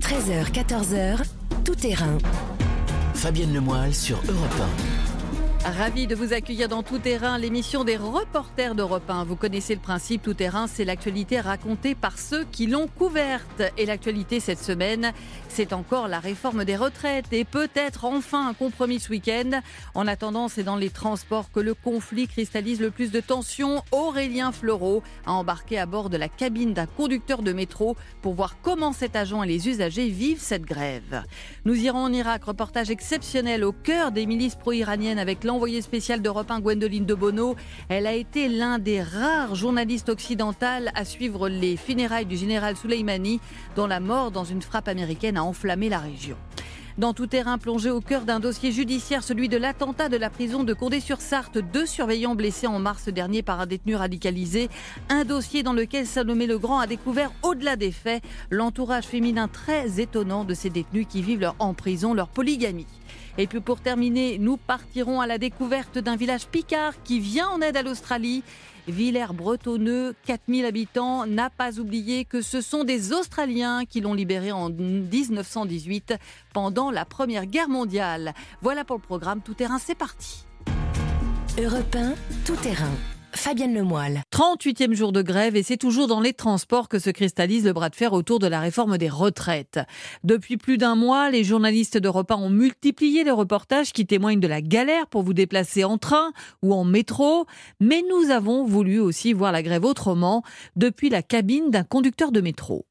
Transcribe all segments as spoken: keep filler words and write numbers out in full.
treize heures quatorze heures, Tout terrain. Fabienne Lemoyle sur Europe un. Ravi de vous accueillir dans Tout terrain, l'émission des reporters d'Europe un. Vous connaissez le principe, Tout terrain, c'est l'actualité racontée par ceux qui l'ont couverte. Et l'actualité cette semaine, c'est encore la réforme des retraites et peut-être enfin un compromis ce week-end. En attendant, c'est dans les transports que le conflit cristallise le plus de tensions. Aurélien Fleureau a embarqué à bord de la cabine d'un conducteur de métro pour voir comment cet agent et les usagers vivent cette grève. Nous irons en Irak, reportage exceptionnel au cœur des milices pro-iraniennes avec l'envoyée spéciale d'Europe un, Gwendoline de Bono. Elle a été l'un des rares journalistes occidentales à suivre les funérailles du général Soleimani, dont la mort dans une frappe américaine a enflammé la région. Dans Tout terrain, plongé au cœur d'un dossier judiciaire, celui de l'attentat de la prison de Condé-sur-Sarthe, deux surveillants blessés en mars dernier par un détenu radicalisé. Un dossier dans lequel Salomé Legrand a découvert, au-delà des faits, l'entourage féminin très étonnant de ces détenus qui vivent leur, en prison leur polygamie. Et puis pour terminer, nous partirons à la découverte d'un village picard qui vient en aide à l'Australie. Villers-Bretonneux, quatre mille habitants, n'a pas oublié que ce sont des Australiens qui l'ont libéré en dix-neuf cent dix-huit pendant la Première Guerre mondiale. Voilà pour le programme Tout terrain, c'est parti. Europe un, Tout terrain. Fabienne Lemoyle. trente-huitième jour de grève et c'est toujours dans les transports que se cristallise le bras de fer autour de la réforme des retraites. Depuis plus d'un mois, les journalistes d'Europe un ont multiplié les reportages qui témoignent de la galère pour vous déplacer en train ou en métro. Mais nous avons voulu aussi voir la grève autrement, depuis la cabine d'un conducteur de métro.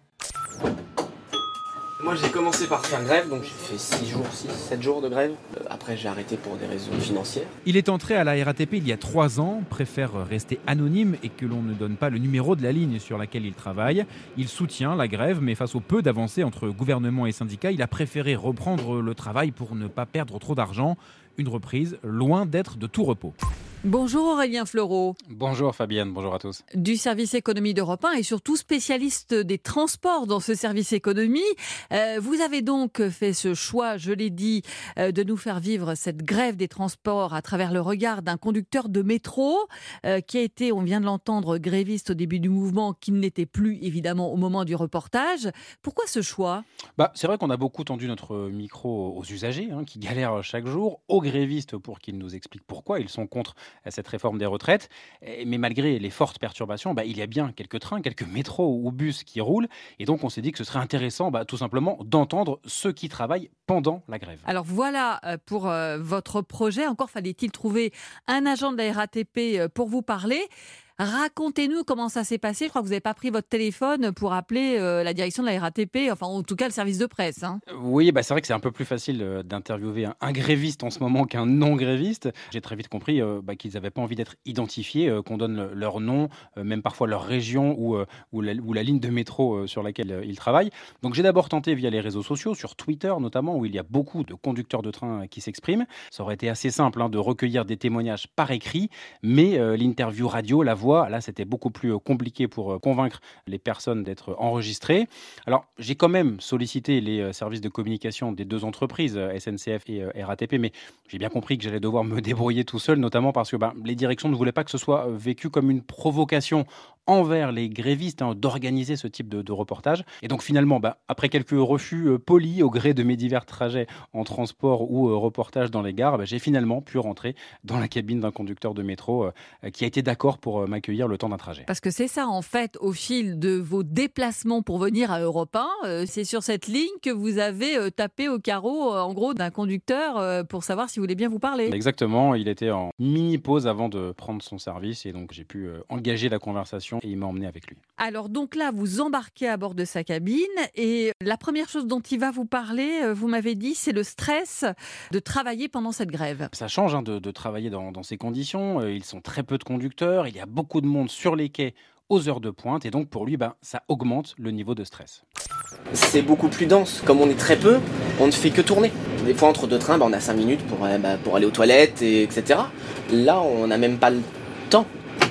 Moi j'ai commencé par faire grève, donc j'ai fait six jours, six, sept jours de grève. Euh, après j'ai arrêté pour des raisons financières. Il est entré à la R A T P il y a trois ans, préfère rester anonyme et que l'on ne donne pas le numéro de la ligne sur laquelle il travaille. Il soutient la grève, mais face au peu d'avancées entre gouvernement et syndicats, il a préféré reprendre le travail pour ne pas perdre trop d'argent. Une reprise loin d'être de tout repos. Bonjour Aurélien Fleureau. Bonjour Fabienne, bonjour à tous. Du service économie d'Europe un et surtout spécialiste des transports dans ce service économie. Euh, vous avez donc fait ce choix, je l'ai dit, euh, de nous faire vivre cette grève des transports à travers le regard d'un conducteur de métro euh, qui a été, on vient de l'entendre, gréviste au début du mouvement, qui ne l'était plus évidemment au moment du reportage. Pourquoi ce choix ? Bah, c'est vrai qu'on a beaucoup tendu notre micro aux usagers hein, qui galèrent chaque jour, aux grévistes pour qu'ils nous expliquent pourquoi ils sont contre à cette réforme des retraites. Mais malgré les fortes perturbations, bah, il y a bien quelques trains, quelques métros ou bus qui roulent. Et donc, on s'est dit que ce serait intéressant bah, tout simplement d'entendre ceux qui travaillent pendant la grève. Alors voilà pour euh, votre projet. Encore fallait-il trouver un agent de la R A T P pour vous parler. Racontez-nous comment ça s'est passé. Je crois que vous n'avez pas pris votre téléphone pour appeler euh, la direction de la R A T P, enfin en tout cas le service de presse. Hein. Oui, bah c'est vrai que c'est un peu plus facile euh, d'interviewer un, un gréviste en ce moment qu'un non-gréviste. J'ai très vite compris euh, bah, qu'ils n'avaient pas envie d'être identifiés, euh, qu'on donne le, leur nom, euh, même parfois leur région ou, euh, ou, la, ou la ligne de métro euh, sur laquelle euh, ils travaillent. Donc j'ai d'abord tenté via les réseaux sociaux, sur Twitter notamment, où il y a beaucoup de conducteurs de train euh, qui s'expriment. Ça aurait été assez simple hein, de recueillir des témoignages par écrit, mais euh, l'interview radio, la voix, là, c'était beaucoup plus compliqué pour convaincre les personnes d'être enregistrées. Alors, j'ai quand même sollicité les services de communication des deux entreprises, S N C F et R A T P, mais j'ai bien compris que j'allais devoir me débrouiller tout seul, notamment parce que bah, les directions ne voulaient pas que ce soit vécu comme une provocation envers les grévistes hein, d'organiser ce type de, de reportage. Et donc finalement, bah, après quelques refus euh, polis au gré de mes divers trajets en transport ou euh, reportage dans les gares, bah, j'ai finalement pu rentrer dans la cabine d'un conducteur de métro euh, qui a été d'accord pour euh, m'accueillir le temps d'un trajet. Parce que c'est ça en fait, au fil de vos déplacements pour venir à Europe un, euh, c'est sur cette ligne que vous avez euh, tapé au carreau euh, en gros d'un conducteur euh, pour savoir s'il voulait bien vous parler. Exactement, il était en mini-pause avant de prendre son service et donc j'ai pu euh, engager la conversation et il m'a emmené avec lui. Alors donc là, vous embarquez à bord de sa cabine et la première chose dont il va vous parler, vous m'avez dit, c'est le stress de travailler pendant cette grève. Ça change hein, de, de travailler dans, dans ces conditions. Ils sont très peu de conducteurs, il y a beaucoup de monde sur les quais aux heures de pointe et donc pour lui, bah, ça augmente le niveau de stress. C'est beaucoup plus dense. Comme on est très peu, on ne fait que tourner. Des fois, entre deux trains, bah, on a cinq minutes pour, bah, pour aller aux toilettes, et, etc. Là, on n'a même pas le temps.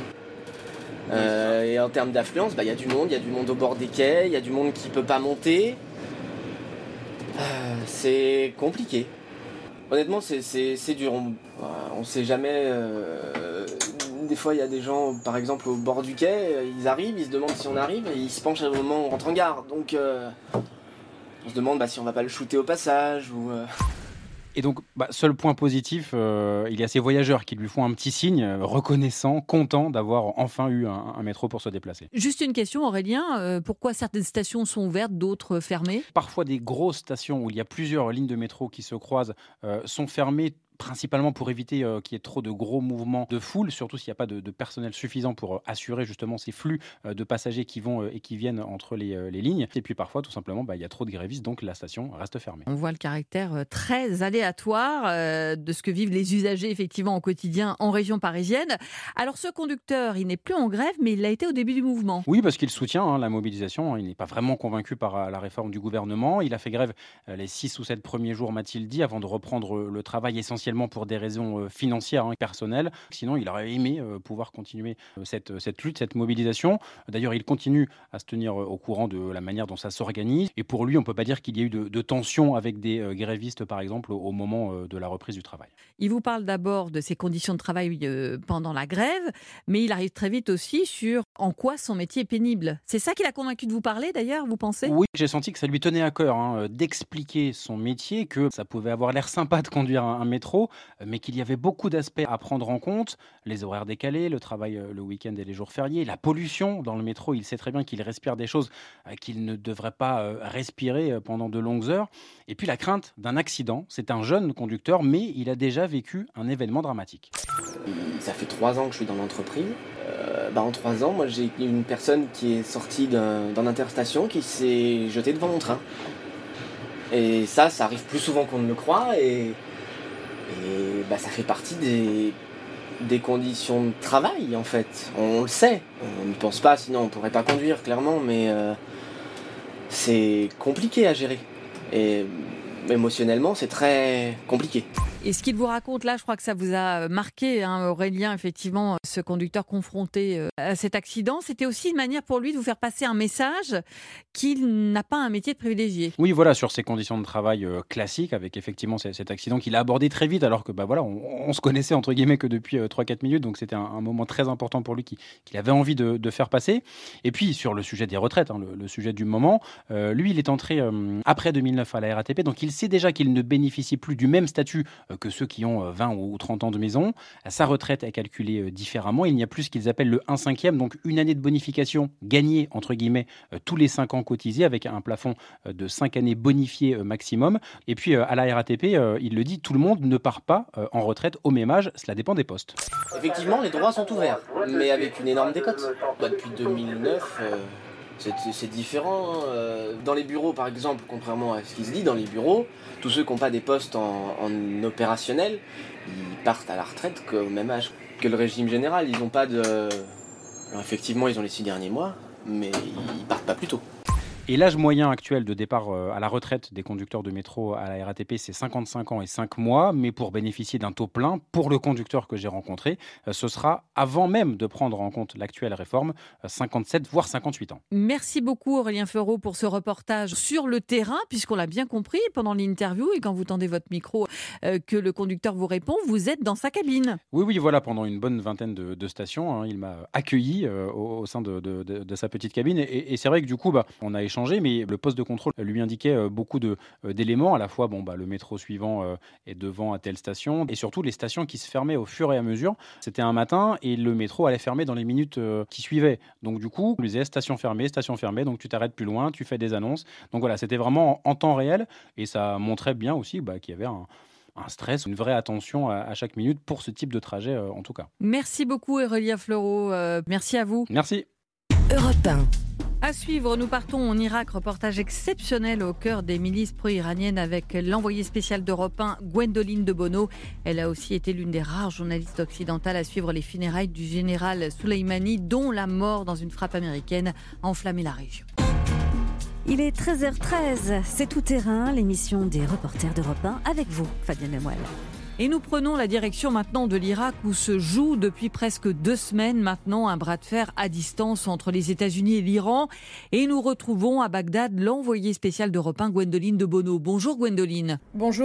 Euh, et en termes d'affluence, bah, y a du monde, il y a du monde au bord des quais, il y a du monde qui ne peut pas monter. Euh, c'est compliqué. Honnêtement, c'est, c'est, c'est dur. On ne sait jamais. Euh, des fois, il y a des gens, par exemple, au bord du quai, ils arrivent, ils se demandent si on arrive, et ils se penchent au moment où on rentre en gare. Donc, euh, On se demande bah, si on va pas le shooter au passage ou... Euh... Et donc, bah, seul point positif, euh, il y a ces voyageurs qui lui font un petit signe, euh, reconnaissant, content d'avoir enfin eu un, un métro pour se déplacer. Juste une question, Aurélien, euh, pourquoi certaines stations sont ouvertes, d'autres fermées ? Parfois, des grosses stations où il y a plusieurs lignes de métro qui se croisent euh, sont fermées, principalement pour éviter euh, qu'il y ait trop de gros mouvements de foule, surtout s'il n'y a pas de, de personnel suffisant pour euh, assurer justement ces flux euh, de passagers qui vont euh, et qui viennent entre les, euh, les lignes. Et puis parfois, tout simplement, bah, il y a trop de grévistes, donc la station reste fermée. On voit le caractère euh, très aléatoire euh, de ce que vivent les usagers effectivement au quotidien en région parisienne. Alors ce conducteur, il n'est plus en grève, mais il l'a été au début du mouvement. Oui, parce qu'il soutient hein, la mobilisation. Il n'est pas vraiment convaincu par euh, la réforme du gouvernement. Il a fait grève euh, les six ou sept premiers jours, m'a-t-il dit, avant de reprendre euh, le travail essentiellement pour des raisons financières et hein, personnelles. Sinon, il aurait aimé euh, pouvoir continuer euh, cette, cette lutte, cette mobilisation. D'ailleurs, il continue à se tenir euh, au courant de la manière dont ça s'organise. Et pour lui, on ne peut pas dire qu'il y a eu de, de tensions avec des euh, grévistes, par exemple, au, au moment euh, de la reprise du travail. Il vous parle d'abord de ses conditions de travail euh, pendant la grève, mais il arrive très vite aussi sur en quoi son métier est pénible. C'est ça qui l'a convaincu de vous parler, d'ailleurs, vous pensez ? Oui, j'ai senti que ça lui tenait à cœur hein, d'expliquer son métier, que ça pouvait avoir l'air sympa de conduire un, un métro, mais qu'il y avait beaucoup d'aspects à prendre en compte, les horaires décalés, le travail le week-end et les jours fériés, la pollution dans le métro. Il sait très bien qu'il respire des choses qu'il ne devrait pas respirer pendant de longues heures. Et puis la crainte d'un accident. C'est un jeune conducteur, mais il a déjà vécu un événement dramatique. Ça fait trois ans que je suis dans l'entreprise. Euh, bah en trois ans, moi j'ai une personne qui est sortie d'un, d'un interstation qui s'est jetée devant mon train. Et ça, ça arrive plus souvent qu'on ne le croit et... Et bah, ça fait partie des, des conditions de travail, en fait. On le sait. On ne pense pas, sinon on ne pourrait pas conduire, clairement. Mais euh, c'est compliqué à gérer. Et émotionnellement, c'est très compliqué. Et ce qu'il vous raconte là, je crois que ça vous a marqué, hein, Aurélien, effectivement, ce conducteur confronté à cet accident. C'était aussi une manière pour lui de vous faire passer un message qu'il n'a pas un métier de privilégié. Oui, voilà, sur ses conditions de travail euh, classiques, avec effectivement cet accident qu'il a abordé très vite, alors que bah, voilà, on, on se connaissait entre guillemets que depuis euh, trois à quatre minutes, donc c'était un, un moment très important pour lui qui, qu'il avait envie de, de faire passer. Et puis sur le sujet des retraites, hein, le, le sujet du moment, euh, lui, il est entré euh, après deux mille neuf à la R A T P, donc il sait déjà qu'il ne bénéficie plus du même statut que ceux qui ont vingt ou trente ans de maison. Sa retraite est calculée différemment. Il n'y a plus ce qu'ils appellent le un cinquième, donc une année de bonification gagnée, entre guillemets, tous les cinq ans cotisés, avec un plafond de cinq années bonifiées maximum. Et puis, à la R A T P, il le dit, tout le monde ne part pas en retraite au même âge. Cela dépend des postes. Effectivement, les droits sont ouverts, mais avec une énorme décote. Bah, depuis deux mille neuf... Euh... C'est, c'est différent. Dans les bureaux, par exemple, contrairement à ce qui se dit, dans les bureaux, tous ceux qui n'ont pas des postes en, en opérationnel, ils partent à la retraite au même âge que le régime général. Ils n'ont pas de... Alors effectivement, ils ont les six derniers mois, mais ils partent pas plus tôt. Et l'âge moyen actuel de départ à la retraite des conducteurs de métro à la R A T P, c'est cinquante-cinq ans et cinq mois. Mais pour bénéficier d'un taux plein, pour le conducteur que j'ai rencontré, ce sera avant même de prendre en compte l'actuelle réforme, cinquante-sept voire cinquante-huit ans. Merci beaucoup Aurélien Fleurot pour ce reportage sur le terrain, puisqu'on l'a bien compris pendant l'interview et quand vous tendez votre micro euh, que le conducteur vous répond, vous êtes dans sa cabine. Oui, oui, voilà, pendant une bonne vingtaine de, de stations, hein, il m'a accueilli euh, au, au sein de, de, de, de sa petite cabine. Et, et c'est vrai que du coup, bah, on a échangé. Mais le poste de contrôle lui indiquait beaucoup de, d'éléments, à la fois bon, bah, le métro suivant euh, est devant à telle station, et surtout les stations qui se fermaient au fur et à mesure. C'était un matin et le métro allait fermer dans les minutes euh, qui suivaient. Donc du coup, on lui disait station fermée, station fermée, donc tu t'arrêtes plus loin, tu fais des annonces. Donc voilà, c'était vraiment en, en temps réel et ça montrait bien aussi bah, qu'il y avait un... un stress, une vraie attention à, à chaque minute pour ce type de trajet euh, en tout cas. Merci beaucoup Aurélien Fleurot, euh, merci à vous. Merci. Europe un. À suivre, nous partons en Irak, reportage exceptionnel au cœur des milices pro-iraniennes avec l'envoyée spéciale d'Europe un, Gwendoline de Bono. Elle a aussi été l'une des rares journalistes occidentales à suivre les funérailles du général Soleimani, dont la mort dans une frappe américaine a enflammé la région. Il est treize heures treize, c'est Tout Terrain, l'émission des reporters d'Europe un avec vous, Fabienne Lemoyle. Et nous prenons la direction maintenant de l'Irak où se joue depuis presque deux semaines maintenant un bras de fer à distance entre les États-Unis et l'Iran. Et nous retrouvons à Bagdad l'envoyée spéciale d'Europe un, Gwendoline de Bono. Bonjour Gwendoline. Bonjour.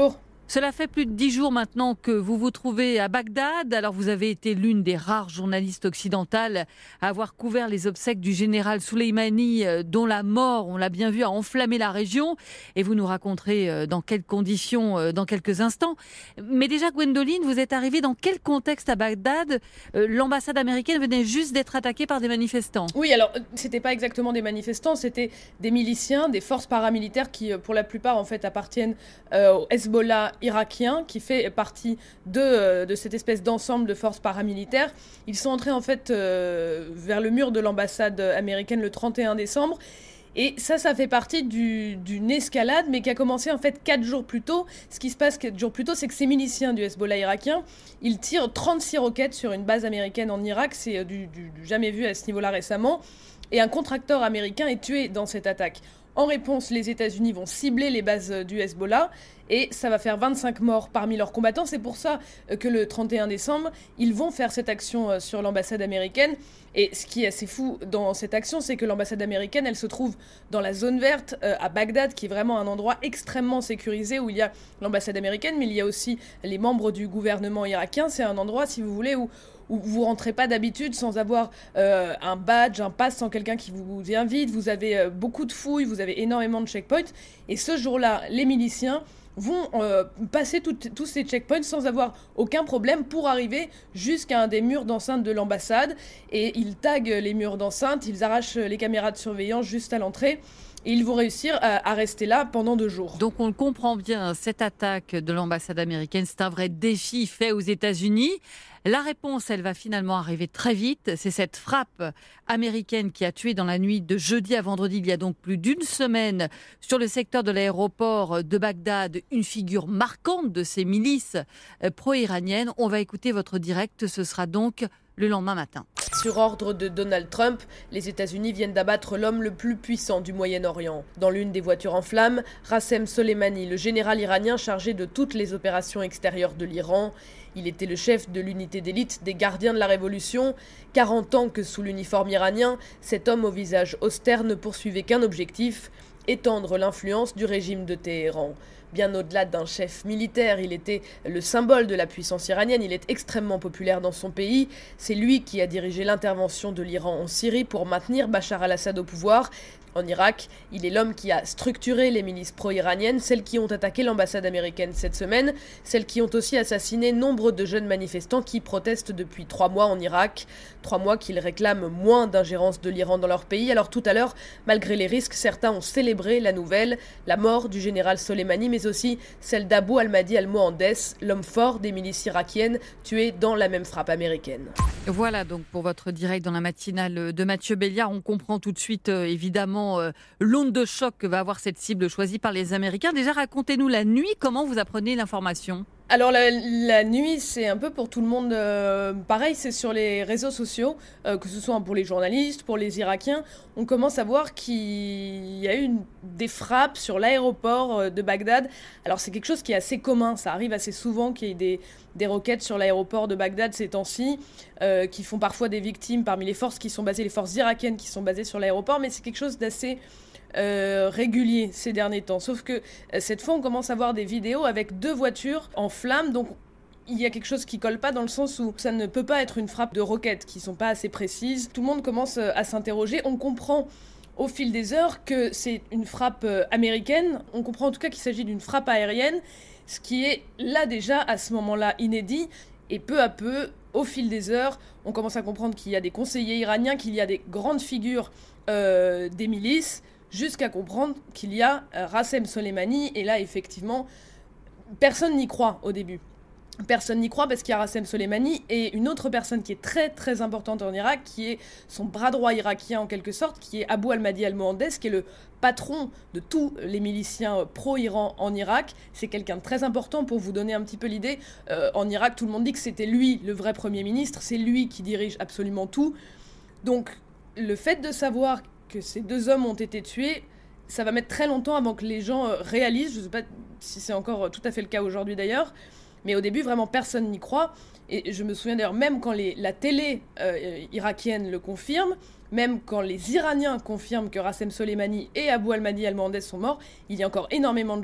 Cela fait plus de dix jours maintenant que vous vous trouvez à Bagdad. Alors vous avez été l'une des rares journalistes occidentales à avoir couvert les obsèques du général Soleimani, dont la mort, on l'a bien vu, a enflammé la région. Et vous nous raconterez dans quelles conditions dans quelques instants. Mais déjà, Gwendoline, vous êtes arrivée dans quel contexte à Bagdad ? L'ambassade américaine venait juste d'être attaquée par des manifestants. Oui, alors c'était pas exactement des manifestants, c'était des miliciens, des forces paramilitaires qui, pour la plupart, en fait, appartiennent euh, au Hezbollah irakien, qui fait partie de, de cette espèce d'ensemble de forces paramilitaires. Ils sont entrés en fait euh, vers le mur de l'ambassade américaine le trente et un décembre. Et ça, ça fait partie du, d'une escalade, mais qui a commencé en fait quatre jours plus tôt. Ce qui se passe quatre jours plus tôt, c'est que ces miliciens du Hezbollah irakien, ils tirent trente-six roquettes sur une base américaine en Irak. C'est du, du, du jamais vu à ce niveau-là récemment. Et un contracteur américain est tué dans cette attaque. En réponse, les États-Unis vont cibler les bases du Hezbollah et ça va faire vingt-cinq morts parmi leurs combattants. C'est pour ça que le trente et un décembre, ils vont faire cette action sur l'ambassade américaine. Et ce qui est assez fou dans cette action, c'est que l'ambassade américaine, elle se trouve dans la zone verte à Bagdad, qui est vraiment un endroit extrêmement sécurisé où il y a l'ambassade américaine, mais il y a aussi les membres du gouvernement irakien. C'est un endroit, si vous voulez, où où vous ne rentrez pas d'habitude sans avoir euh, un badge, un pass, sans quelqu'un qui vous invite. Vous avez euh, beaucoup de fouilles, vous avez énormément de checkpoints. Et ce jour-là, les miliciens vont euh, passer tout, tous ces checkpoints sans avoir aucun problème pour arriver jusqu'à un des murs d'enceinte de l'ambassade. Et ils taguent les murs d'enceinte, ils arrachent les caméras de surveillance juste à l'entrée. Et ils vont réussir à, à rester là pendant deux jours. Donc on le comprend bien, cette attaque de l'ambassade américaine, c'est un vrai défi fait aux États-Unis. La réponse, elle va finalement arriver très vite. C'est cette frappe américaine qui a tué dans la nuit de jeudi à vendredi, il y a donc plus d'une semaine, sur le secteur de l'aéroport de Bagdad, une figure marquante de ces milices pro-iraniennes. On va écouter votre direct, ce sera donc le lendemain matin. Sur ordre de Donald Trump, les États-Unis viennent d'abattre l'homme le plus puissant du Moyen-Orient. Dans l'une des voitures en flammes, Rassem Soleimani, le général iranien chargé de toutes les opérations extérieures de l'Iran. Il était le chef de l'unité d'élite des gardiens de la Révolution. quarante ans que sous l'uniforme iranien, cet homme au visage austère ne poursuivait qu'un objectif, étendre l'influence du régime de Téhéran. Bien au-delà d'un chef militaire, il était le symbole de la puissance iranienne, il est extrêmement populaire dans son pays. C'est lui qui a dirigé l'intervention de l'Iran en Syrie pour maintenir Bachar al-Assad au pouvoir. En Irak, il est l'homme qui a structuré les milices pro-iraniennes, celles qui ont attaqué l'ambassade américaine cette semaine, celles qui ont aussi assassiné nombre de jeunes manifestants qui protestent depuis trois mois en Irak. Trois mois qu'ils réclament moins d'ingérence de l'Iran dans leur pays. Alors tout à l'heure, malgré les risques, certains ont célébré la nouvelle, la mort du général Soleimani, mais aussi celle d'Abou al-Mahdi al-Mohandes, l'homme fort des milices irakiennes, tué dans la même frappe américaine. Voilà donc pour votre direct dans la matinale de Mathieu Béliard. On comprend tout de suite euh, évidemment euh, l'onde de choc que va avoir cette cible choisie par les Américains. Déjà, racontez-nous la nuit, comment vous apprenez l'information ? Alors la, la nuit, c'est un peu pour tout le monde, euh, pareil, c'est sur les réseaux sociaux, euh, que ce soit pour les journalistes, pour les Irakiens, on commence à voir qu'il y a eu une, des frappes sur l'aéroport de Bagdad. Alors c'est quelque chose qui est assez commun, ça arrive assez souvent qu'il y ait des, des roquettes sur l'aéroport de Bagdad ces temps-ci, euh, qui font parfois des victimes parmi les forces qui sont basées, les forces irakiennes qui sont basées sur l'aéroport, mais c'est quelque chose d'assez Euh, régulier ces derniers temps. Sauf que euh, cette fois, on commence à voir des vidéos avec deux voitures en flammes. Donc, il y a quelque chose qui colle pas dans le sens où ça ne peut pas être une frappe de roquettes qui sont pas assez précises. Tout le monde commence euh, à s'interroger. On comprend au fil des heures que c'est une frappe euh, américaine. On comprend en tout cas qu'il s'agit d'une frappe aérienne, ce qui est là déjà à ce moment-là inédit. Et peu à peu, au fil des heures, on commence à comprendre qu'il y a des conseillers iraniens, qu'il y a des grandes figures euh, des milices, jusqu'à comprendre qu'il y a euh, Rassem Soleimani, et là, effectivement, personne n'y croit au début. Personne n'y croit parce qu'il y a Rassem Soleimani et une autre personne qui est très très importante en Irak, qui est son bras droit irakien en quelque sorte, qui est Abou al-Mahdi al-Mohandes, qui est le patron de tous les miliciens pro-Iran en Irak. C'est quelqu'un de très important pour vous donner un petit peu l'idée. Euh, en Irak, tout le monde dit que c'était lui le vrai Premier ministre, c'est lui qui dirige absolument tout. Donc, le fait de savoir que ces deux hommes ont été tués, ça va mettre très longtemps avant que les gens réalisent, je ne sais pas si c'est encore tout à fait le cas aujourd'hui d'ailleurs, mais au début vraiment personne n'y croit, et je me souviens d'ailleurs même quand les, la télé euh, irakienne le confirme, même quand les Iraniens confirment que Rassem Soleimani et Abou al-Mahdi al-Mohandes sont morts, il y a encore énormément de gens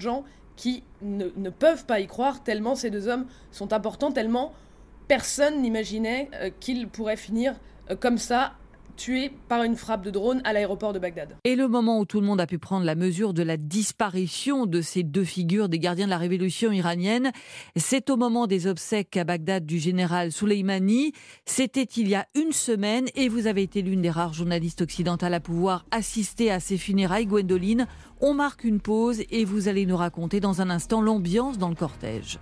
qui ne, ne peuvent pas y croire, tellement ces deux hommes sont importants, tellement personne n'imaginait euh, qu'ils pourraient finir euh, comme ça, tués par une frappe de drone à l'aéroport de Bagdad. Et le moment où tout le monde a pu prendre la mesure de la disparition de ces deux figures des gardiens de la révolution iranienne, c'est au moment des obsèques à Bagdad du général Soleimani. C'était il y a une semaine et vous avez été l'une des rares journalistes occidentales à pouvoir assister à ces funérailles. Gwendoline, on marque une pause et vous allez nous raconter dans un instant l'ambiance dans le cortège.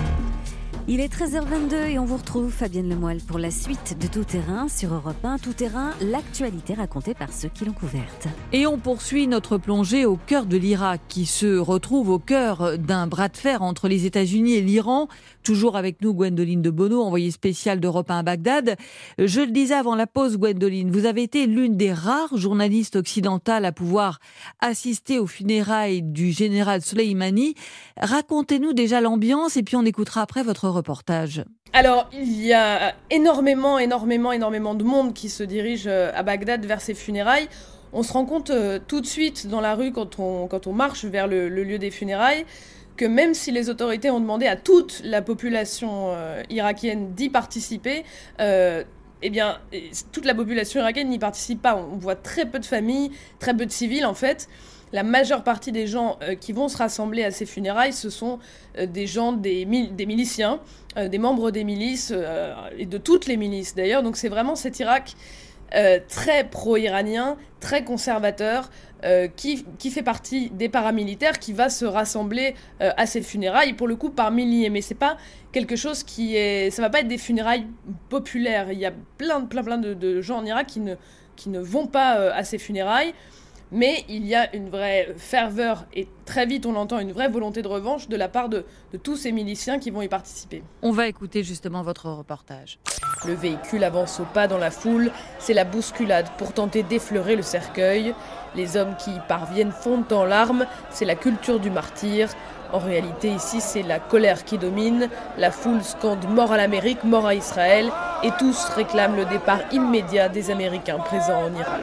Il est treize heures vingt-deux et on vous retrouve, Fabienne Lemoyle, pour la suite de Tout Terrain sur Europe un. Tout Terrain, l'actualité racontée par ceux qui l'ont couverte. Et on poursuit notre plongée au cœur de l'Irak, qui se retrouve au cœur d'un bras de fer entre les États-Unis et l'Iran. Toujours avec nous, Gwendoline de Bono, envoyée spéciale d'Europe un à Bagdad. Je le disais avant la pause, Gwendoline, vous avez été l'une des rares journalistes occidentales à pouvoir assister aux funérailles du général Soleimani. Racontez-nous déjà l'ambiance et puis on écoutera après votre reportage. Alors, il y a énormément, énormément, énormément de monde qui se dirige à Bagdad vers ces funérailles. On se rend compte euh, tout de suite dans la rue, quand on, quand on marche vers le, le lieu des funérailles, que même si les autorités ont demandé à toute la population euh, irakienne d'y participer, euh, eh bien, toute la population irakienne n'y participe pas. On voit très peu de familles, très peu de civils, en fait. La majeure partie des gens euh, qui vont se rassembler à ces funérailles, ce sont euh, des gens, des, mil- des miliciens, euh, des membres des milices, euh, et de toutes les milices d'ailleurs. Donc c'est vraiment cet Irak euh, très pro-iranien, très conservateur, euh, qui, qui fait partie des paramilitaires, qui va se rassembler euh, à ces funérailles, pour le coup par milliers. Mais c'est pas quelque chose qui est... Ça va pas être des funérailles populaires. Il y a plein, plein, plein de, de gens en Irak qui ne, qui ne vont pas euh, à ces funérailles. Mais il y a une vraie ferveur et très vite on entend une vraie volonté de revanche de la part de, de tous ces miliciens qui vont y participer. On va écouter justement votre reportage. Le véhicule avance au pas dans la foule, c'est la bousculade pour tenter d'effleurer le cercueil. Les hommes qui y parviennent fondent en larmes, c'est la culture du martyr. En réalité ici c'est la colère qui domine, la foule scande mort à l'Amérique, mort à Israël et tous réclament le départ immédiat des Américains présents en Irak.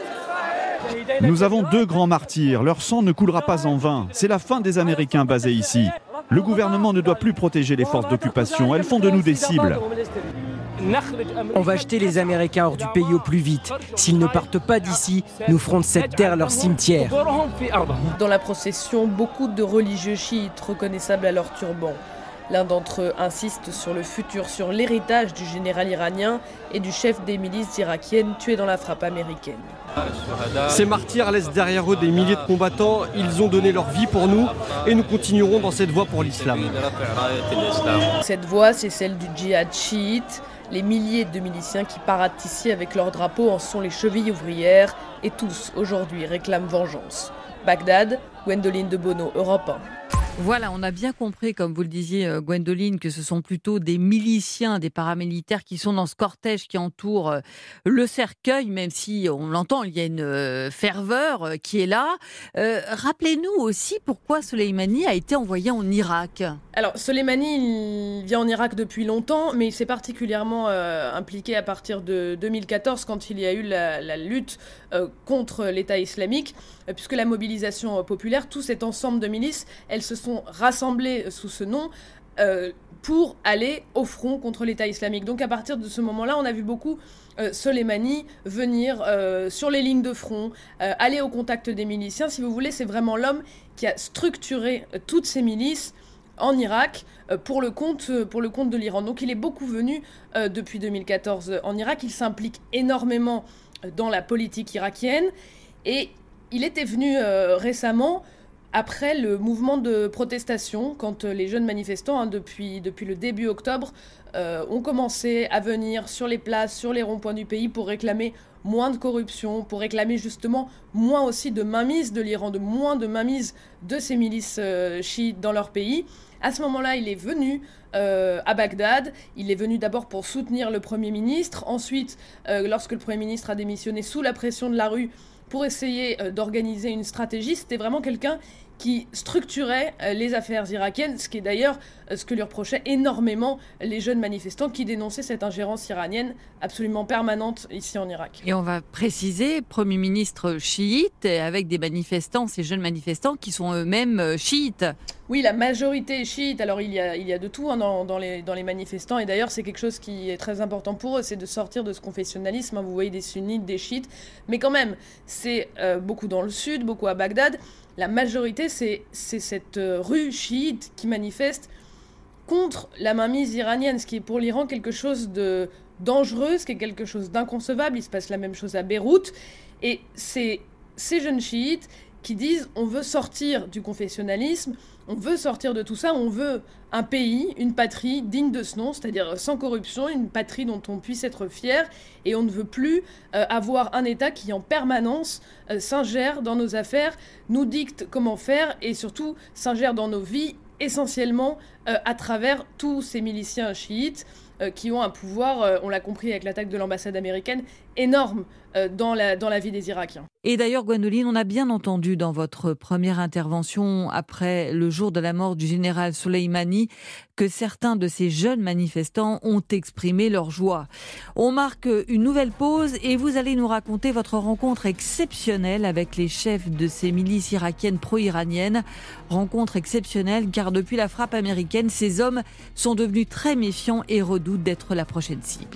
Nous avons deux grands martyrs, leur sang ne coulera pas en vain. C'est la fin des Américains basés ici. Le gouvernement ne doit plus protéger les forces d'occupation, elles font de nous des cibles. On va jeter les Américains hors du pays au plus vite. S'ils ne partent pas d'ici, nous ferons de cette terre leur cimetière. Dans la procession, beaucoup de religieux chiites reconnaissables à leur turban. L'un d'entre eux insiste sur le futur, sur l'héritage du général iranien et du chef des milices irakiennes tués dans la frappe américaine. Ces martyrs laissent derrière eux des milliers de combattants, ils ont donné leur vie pour nous et nous continuerons dans cette voie pour l'islam. Cette voie, c'est celle du djihad chiite. Les milliers de miliciens qui paradent ici avec leur drapeau en sont les chevilles ouvrières et tous, aujourd'hui, réclament vengeance. Bagdad, Gwendoline de Bono, Europe un. Voilà, on a bien compris, comme vous le disiez, Gwendoline, que ce sont plutôt des miliciens, des paramilitaires qui sont dans ce cortège qui entoure le cercueil, même si, on l'entend, il y a une ferveur qui est là. Euh, rappelez-nous aussi pourquoi Soleimani a été envoyé en Irak. Alors, Soleimani, il vient en Irak depuis longtemps, mais il s'est particulièrement euh, impliqué à partir de deux mille quatorze, quand il y a eu la, la lutte euh, contre l'État islamique, euh, puisque la mobilisation euh, populaire, tout cet ensemble de milices, elles se sont rassemblées sous ce nom euh, pour aller au front contre l'État islamique. Donc à partir de ce moment-là, on a vu beaucoup euh, Soleimani venir euh, sur les lignes de front, euh, aller au contact des miliciens. Si vous voulez, c'est vraiment l'homme qui a structuré euh, toutes ces milices en Irak euh, pour, le compte, euh, pour le compte de l'Iran. Donc il est beaucoup venu euh, depuis deux mille quatorze en Irak. Il s'implique énormément dans la politique irakienne et il était venu euh, récemment après le mouvement de protestation, quand les jeunes manifestants, hein, depuis, depuis le début octobre, euh, ont commencé à venir sur les places, sur les ronds-points du pays pour réclamer moins de corruption, pour réclamer justement moins aussi de mainmise de l'Iran, de moins de mainmise de ces milices euh, chiites dans leur pays. À ce moment-là, il est venu euh, à Bagdad. Il est venu d'abord pour soutenir le Premier ministre. Ensuite, euh, lorsque le Premier ministre a démissionné sous la pression de la rue, pour essayer euh, d'organiser une stratégie. C'était vraiment quelqu'un qui structurait euh, les affaires irakiennes, ce qui est d'ailleurs euh, ce que lui reprochaient énormément les jeunes manifestants qui dénonçaient cette ingérence iranienne absolument permanente ici en Irak. Et on va préciser, Premier ministre chiite, avec des manifestants, ces jeunes manifestants qui sont eux-mêmes chiites. Oui, la majorité est chiite. Alors il y a, il y a de tout hein, dans, dans, les, dans les manifestants, et d'ailleurs c'est quelque chose qui est très important pour eux, c'est de sortir de ce confessionnalisme. Hein. Vous voyez des sunnites, des chiites, mais quand même, c'est euh, beaucoup dans le sud, beaucoup à Bagdad. La majorité, c'est, c'est cette euh, rue chiite qui manifeste contre la mainmise iranienne, ce qui est pour l'Iran quelque chose de dangereux, ce qui est quelque chose d'inconcevable. Il se passe la même chose à Beyrouth. Et c'est ces jeunes chiites qui disent on veut sortir du confessionnalisme, on veut sortir de tout ça, on veut un pays, une patrie digne de ce nom, c'est-à-dire sans corruption, une patrie dont on puisse être fier, et on ne veut plus euh, avoir un État qui en permanence euh, s'ingère dans nos affaires, nous dicte comment faire, et surtout s'ingère dans nos vies, essentiellement euh, à travers tous ces miliciens chiites euh, qui ont un pouvoir, euh, on l'a compris avec l'attaque de l'ambassade américaine, énorme euh, dans, la, dans la vie des Irakiens. Et d'ailleurs, Gwendoline, on a bien entendu dans votre première intervention après le jour de la mort du général Soleimani que certains de ces jeunes manifestants ont exprimé leur joie. On marque une nouvelle pause et vous allez nous raconter votre rencontre exceptionnelle avec les chefs de ces milices irakiennes pro-iraniennes. Rencontre exceptionnelle car depuis la frappe américaine, ces hommes sont devenus très méfiants et redoutent d'être la prochaine cible.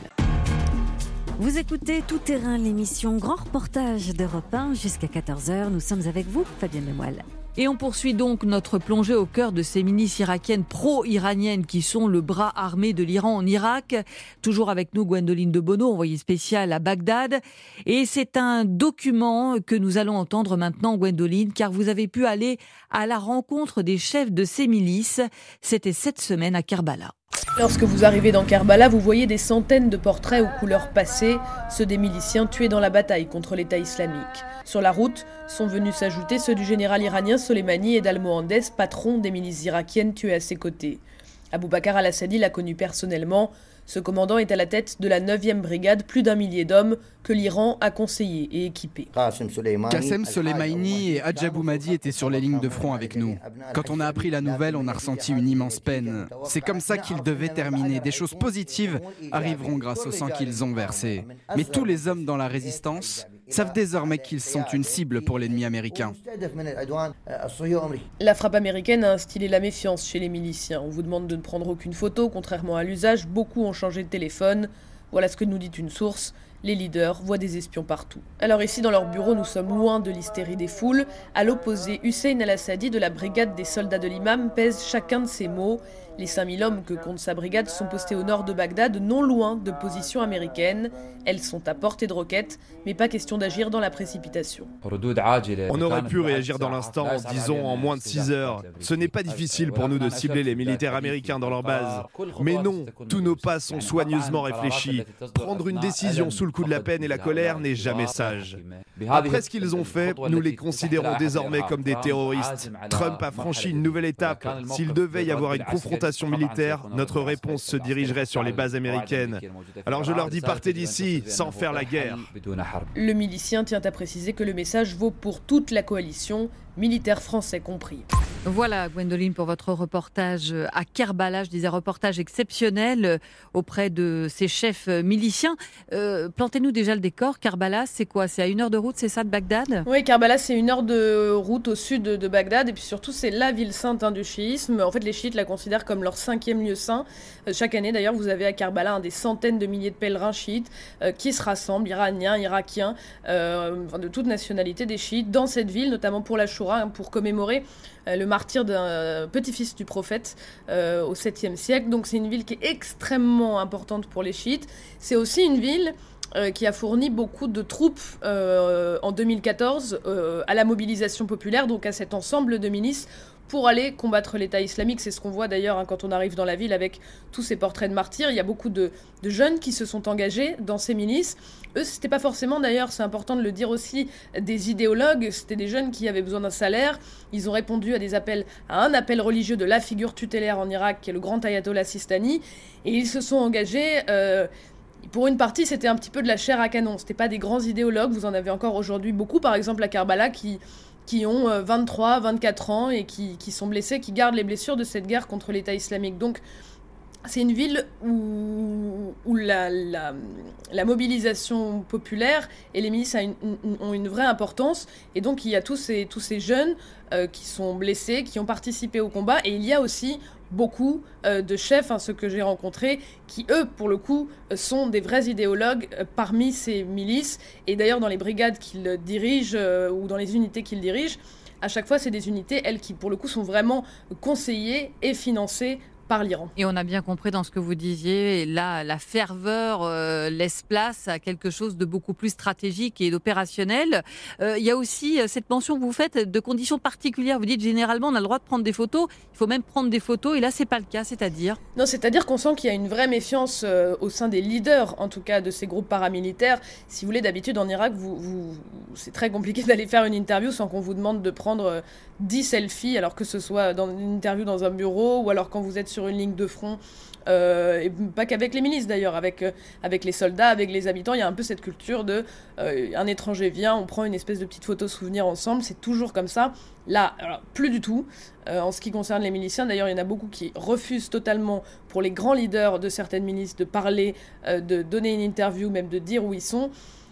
Vous écoutez Tout Terrain, l'émission Grand Reportage d'Europe un jusqu'à quatorze heures. Nous sommes avec vous, Fabienne Lemoyle. Et on poursuit donc notre plongée au cœur de ces milices irakiennes pro-iraniennes qui sont le bras armé de l'Iran en Irak. Toujours avec nous, Gwendoline de Bono, envoyée spéciale à Bagdad. Et c'est un document que nous allons entendre maintenant, Gwendoline, car vous avez pu aller à la rencontre des chefs de ces milices. C'était cette semaine à Kerbala. Lorsque vous arrivez dans Kerbala, vous voyez des centaines de portraits aux couleurs passées, ceux des miliciens tués dans la bataille contre l'État islamique. Sur la route sont venus s'ajouter ceux du général iranien Soleimani et d'Al-Mohandes, patron des milices irakiennes tuées à ses côtés. Abou Bakr al-Assadi l'a connu personnellement. Ce commandant est à la tête de la neuvième brigade, plus d'un millier d'hommes que l'Iran a conseillé et équipé. Qassem Soleimani et Hadj Abou Mahdi étaient sur les lignes de front avec nous. Quand on a appris la nouvelle, on a ressenti une immense peine. C'est comme ça qu'ils devaient terminer. Des choses positives arriveront grâce au sang qu'ils ont versé. Mais tous les hommes dans la résistance savent désormais qu'ils sont une cible pour l'ennemi américain. La frappe américaine a instillé la méfiance chez les miliciens. On vous demande de ne prendre aucune photo, contrairement à l'usage. Beaucoup ont changé de téléphone. Voilà ce que nous dit une source. Les leaders voient des espions partout. Alors ici, dans leur bureau, nous sommes loin de l'hystérie des foules. À l'opposé, Hussein al-Assadi de la brigade des soldats de l'imam pèse chacun de ses mots. Les cinq mille hommes que compte sa brigade sont postés au nord de Bagdad, non loin de positions américaines. Elles sont à portée de roquettes, mais pas question d'agir dans la précipitation. On aurait pu réagir dans l'instant, disons en moins de six heures. Ce n'est pas difficile pour nous de cibler les militaires américains dans leur base. Mais non, tous nos pas sont soigneusement réfléchis. Prendre une décision sous le coup de la peine et la colère n'est jamais sage. Après ce qu'ils ont fait, nous les considérons désormais comme des terroristes. Trump a franchi une nouvelle étape. S'il devait y avoir une confrontation militaire, notre réponse se dirigerait sur les bases américaines. Alors je leur dis partez d'ici, sans faire la guerre. Le milicien tient à préciser que le message vaut pour toute la coalition, militaires français compris. Voilà, Gwendoline, pour votre reportage à Kerbala. Je disais reportage exceptionnel auprès de ces chefs miliciens. Euh, plantez-nous déjà le décor. Kerbala, c'est quoi? C'est à une heure de route, c'est ça, de Bagdad? Oui, Kerbala, c'est une heure de route au sud de Bagdad. Et puis surtout, c'est la ville sainte hein, du chiisme. En fait, les chiites la considèrent comme leur cinquième lieu saint. Euh, chaque année, d'ailleurs, vous avez à Kerbala hein, des centaines de milliers de pèlerins chiites euh, qui se rassemblent, iraniens, irakiens, euh, enfin, de toute nationalité des chiites, dans cette ville, notamment pour la Shoura, hein, pour commémorer euh, le martyr d'un euh, petit-fils du prophète euh, au septième siècle. Donc c'est une ville qui est extrêmement importante pour les chiites. C'est aussi une ville euh, qui a fourni beaucoup de troupes euh, en deux mille quatorze euh, à la mobilisation populaire, donc à cet ensemble de milices pour aller combattre l'État islamique. C'est ce qu'on voit d'ailleurs hein, quand on arrive dans la ville avec tous ces portraits de martyrs. Il y a beaucoup de, de jeunes qui se sont engagés dans ces milices. Eux, c'était pas forcément d'ailleurs, c'est important de le dire aussi, des idéologues. C'était des jeunes qui avaient besoin d'un salaire. Ils ont répondu à des appels, à un appel religieux de la figure tutélaire en Irak, qui est le grand ayatollah Sistani. Et ils se sont engagés... Euh, Pour une partie, c'était un petit peu de la chair à canon. C'était pas des grands idéologues. Vous en avez encore aujourd'hui beaucoup, par exemple à Kerbala, qui qui ont euh, vingt-trois, vingt-quatre ans et qui, qui sont blessés, qui gardent les blessures de cette guerre contre l'État islamique. Donc c'est une ville où, où la, la, la mobilisation populaire et les milices a une, une, ont une vraie importance. Et donc il y a tous ces, tous ces jeunes euh, qui sont blessés, qui ont participé au combat. Et il y a aussi beaucoup euh, de chefs, hein, ceux que j'ai rencontrés, qui eux, pour le coup, euh, sont des vrais idéologues euh, parmi ces milices. Et d'ailleurs dans les brigades qu'ils dirigent euh, ou dans les unités qu'ils dirigent, à chaque fois c'est des unités, elles, qui pour le coup sont vraiment conseillées et financées par l'Iran. Et on a bien compris dans ce que vous disiez, là, la ferveur euh, laisse place à quelque chose de beaucoup plus stratégique et d'opérationnel. Euh, il y a aussi euh, cette mention que vous faites de conditions particulières. Vous dites généralement on a le droit de prendre des photos, il faut même prendre des photos, et là c'est pas le cas, c'est-à-dire Non, c'est-à-dire qu'on sent qu'il y a une vraie méfiance euh, au sein des leaders, en tout cas de ces groupes paramilitaires. Si vous voulez, d'habitude en Irak, vous, vous, c'est très compliqué d'aller faire une interview sans qu'on vous demande de prendre euh, dix selfies, alors que ce soit dans une interview dans un bureau ou alors quand vous êtes sur une ligne de front, euh, et pas qu'avec les milices d'ailleurs, avec, euh, avec les soldats, avec les habitants, il y a un peu cette culture de euh, un étranger vient, on prend une espèce de petite photo souvenir ensemble, c'est toujours comme ça. Là, alors, plus du tout. Euh, en ce qui concerne les miliciens, d'ailleurs, il y en a beaucoup qui refusent totalement, pour les grands leaders de certaines milices, de parler, euh, de donner une interview, même de dire où ils sont.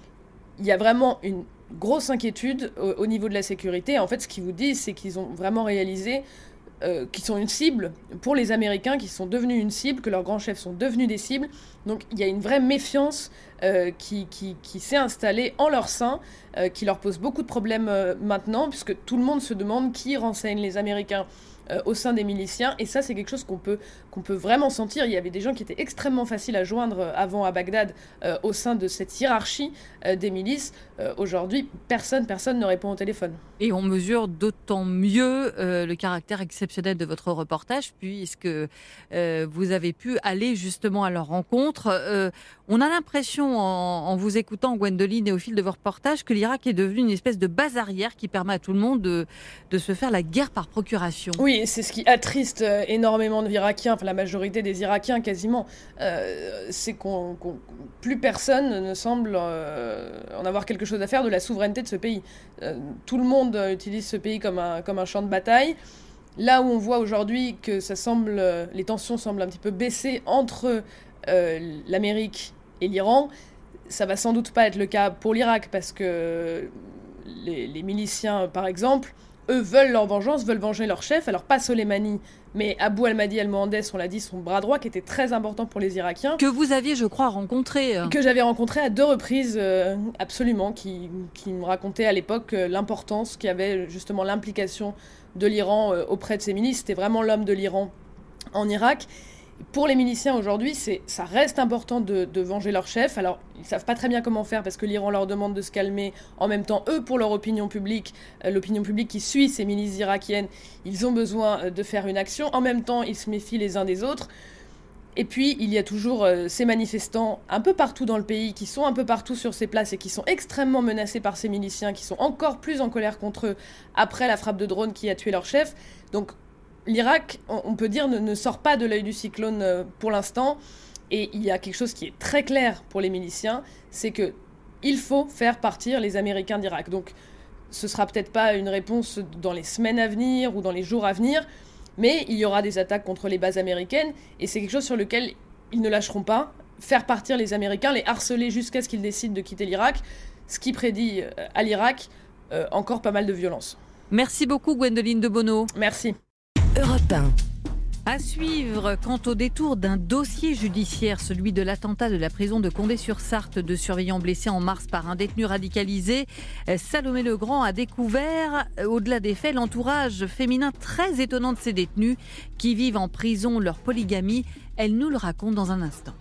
Il y a vraiment une grosse inquiétude au, au niveau de la sécurité. En fait, ce qu'ils vous disent, c'est qu'ils ont vraiment réalisé Euh, qui sont une cible pour les Américains, qui sont devenus une cible, que leurs grands chefs sont devenus des cibles. Donc il y a une vraie méfiance euh, qui, qui, qui s'est installée en leur sein, euh, qui leur pose beaucoup de problèmes euh, maintenant, puisque tout le monde se demande qui renseigne les Américains euh, au sein des miliciens. Et ça, c'est quelque chose qu'on peut, qu'on peut vraiment sentir. Il y avait des gens qui étaient extrêmement faciles à joindre euh, avant à Bagdad, euh, au sein de cette hiérarchie euh, des milices. Euh, aujourd'hui, personne, personne ne répond au téléphone. Et on mesure d'autant mieux euh, le caractère exceptionnel de votre reportage, puisque euh, vous avez pu aller justement à leur rencontre. Euh, on a l'impression, en, en vous écoutant, Gwendoline, et au fil de vos reportages, que l'Irak est devenu une espèce de base arrière qui permet à tout le monde de, de se faire la guerre par procuration. Oui, c'est ce qui attriste énormément d'Irakiens, enfin la majorité des Irakiens quasiment. Euh, c'est qu'on, qu'on plus personne ne semble euh, en avoir quelque chose à faire de la souveraineté de ce pays. Euh, tout le monde utilise ce pays comme un, comme un champ de bataille. Là où on voit aujourd'hui que ça semble, les tensions semblent un petit peu baisser entre euh, l'Amérique et l'Iran, ça va sans doute pas être le cas pour l'Irak, parce que les, les miliciens, par exemple, eux veulent leur vengeance, veulent venger leur chef. Alors pas Soleimani, mais Abou al-Mahdi al-Mohandes, on l'a dit, son bras droit, qui était très important pour les Irakiens. Que vous aviez, je crois, rencontré. Que j'avais rencontré à deux reprises, euh, absolument, qui, qui me racontait à l'époque euh, l'importance qu'avait justement l'implication de l'Iran euh, auprès de ses milices. C'était vraiment l'homme de l'Iran en Irak. Pour les miliciens aujourd'hui, c'est, ça reste important de, de venger leur chef. Alors, ils ne savent pas très bien comment faire parce que l'Iran leur demande de se calmer. En même temps, eux, pour leur opinion publique, euh, l'opinion publique qui suit ces milices irakiennes, ils ont besoin euh, de faire une action. En même temps, ils se méfient les uns des autres. Et puis, il y a toujours euh, ces manifestants un peu partout dans le pays, qui sont un peu partout sur ces places et qui sont extrêmement menacés par ces miliciens, qui sont encore plus en colère contre eux après la frappe de drone qui a tué leur chef. Donc, l'Irak, on peut dire, ne, ne sort pas de l'œil du cyclone pour l'instant. Et il y a quelque chose qui est très clair pour les miliciens, c'est que il faut faire partir les Américains d'Irak. Donc ce sera peut-être pas une réponse dans les semaines à venir ou dans les jours à venir, mais il y aura des attaques contre les bases américaines. Et c'est quelque chose sur lequel ils ne lâcheront pas. Faire partir les Américains, les harceler jusqu'à ce qu'ils décident de quitter l'Irak, ce qui prédit à l'Irak euh, encore pas mal de violence. Merci beaucoup Gwendoline de Bono. Merci. Europe un. À suivre, quant au détour d'un dossier judiciaire, celui de l'attentat de la prison de Condé-sur-Sarthe, de surveillants blessés en mars par un détenu radicalisé, Salomé Legrand a découvert, au-delà des faits, l'entourage féminin très étonnant de ces détenus qui vivent en prison leur polygamie. Elle nous le raconte dans un instant.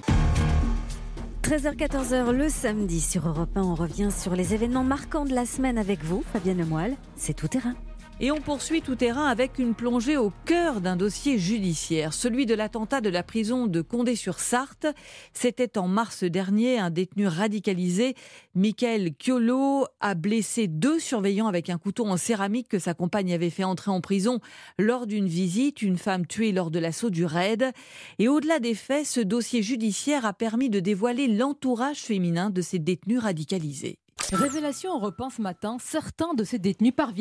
treize heures quatorze le samedi sur Europe un, on revient sur les événements marquants de la semaine avec vous, Fabienne Lemoyle, c'est Tout Terrain. Et on poursuit Tout Terrain avec une plongée au cœur d'un dossier judiciaire, celui de l'attentat de la prison de Condé-sur-Sarthe. C'était en mars dernier, un détenu radicalisé, Michael Chiolo, a blessé deux surveillants avec un couteau en céramique que sa compagne avait fait entrer en prison lors d'une visite, une femme tuée lors de l'assaut du raid. Et au-delà des faits, ce dossier judiciaire a permis de dévoiler l'entourage féminin de ces détenus radicalisés. Révélation Europe un ce matin, certains de ces détenus parviennent